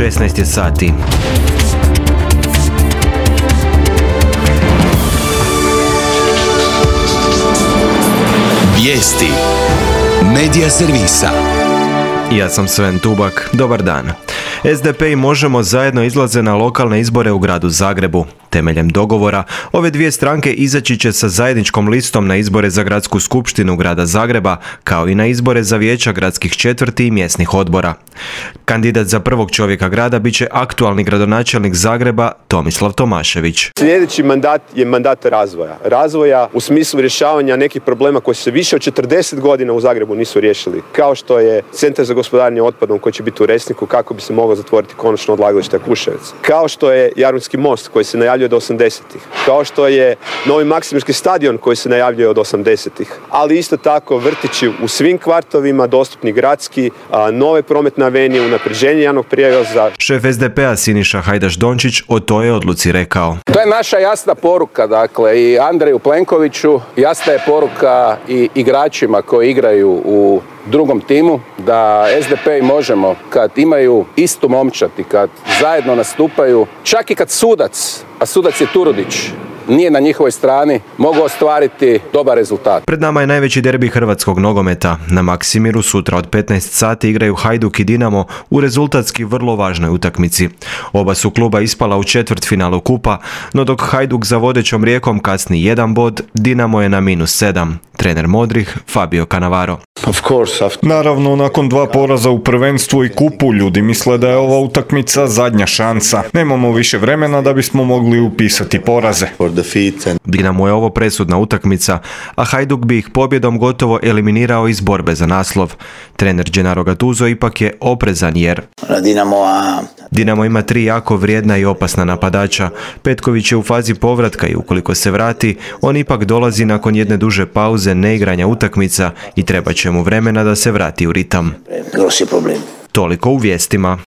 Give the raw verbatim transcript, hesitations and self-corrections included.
šesnaest je sati. Vijesti Medija servisa. Ja sam Sven Tubak, dobar dan. es de pe i Možemo zajedno izlaze na lokalne izbore u gradu Zagrebu. Temeljem dogovora, ove dvije stranke izaći će sa zajedničkom listom na izbore za gradsku skupštinu grada Zagreba, kao i na izbore za vijeća gradskih četvrti i mjesnih odbora. Kandidat za prvog čovjeka grada bit će aktualni gradonačelnik Zagreba Tomislav Tomašević. Sljedeći mandat je mandat razvoja. Razvoja u smislu rješavanja nekih problema koji se više od četrdeset godina u Zagrebu nisu riješili. Kao što je centar za gospodarenje otpadom koji će biti u Resniku kako bi se moglo zatvoriti konačno odlagalište Jakuševec. Kao što je Jadranski most koji se najavljuje od osamdesetih. Kao što je novi Maksimirski stadion koji se najavljuje od osamdesetih. Ali isto tako vrtići u svim kvartovima, dostupni gradski, nove prometne avenije, unapređenje javnog prijevoza. Šef es de pea Siniša Hajdaš Dončić o toj je odluci rekao. To je naša jasna poruka, dakle, i Andreju Plenkoviću, jasna je poruka i igračima koji igraju u drugom timu, da es de pe i Možemo, kad imaju istu momčad i kad zajedno nastupaju, čak i kad sudac, a sudac je Turudić, nije na njihovoj strani, mogu ostvariti dobar rezultat. Pred nama je najveći derbi hrvatskog nogometa. Na Maksimiru sutra od petnaest sati igraju Hajduk i Dinamo u rezultatski vrlo važnoj utakmici. Oba su kluba ispala u četvrtfinalu kupa, no dok Hajduk za vodećom Rijekom kasni jedan bod, Dinamo je na minus sedam. Trener modrih Fabio Cannavaro. Naravno, nakon dva poraza u prvenstvu i kupu, ljudi misle da je ova utakmica zadnja šansa. Nemamo više vremena da bismo mogli upisati poraze. Dinamo je ovo presudna utakmica, a Hajduk bi ih pobjedom gotovo eliminirao iz borbe za naslov. Trener Gennaro Gattuso ipak je oprezan jer Dinamo ima tri jako vrijedna i opasna napadača. Petković je u fazi povratka i ukoliko se vrati, on ipak dolazi nakon jedne duže pauze neigranja utakmica i treba će mu vremena da se vrati u ritam. Toliko u vijestima.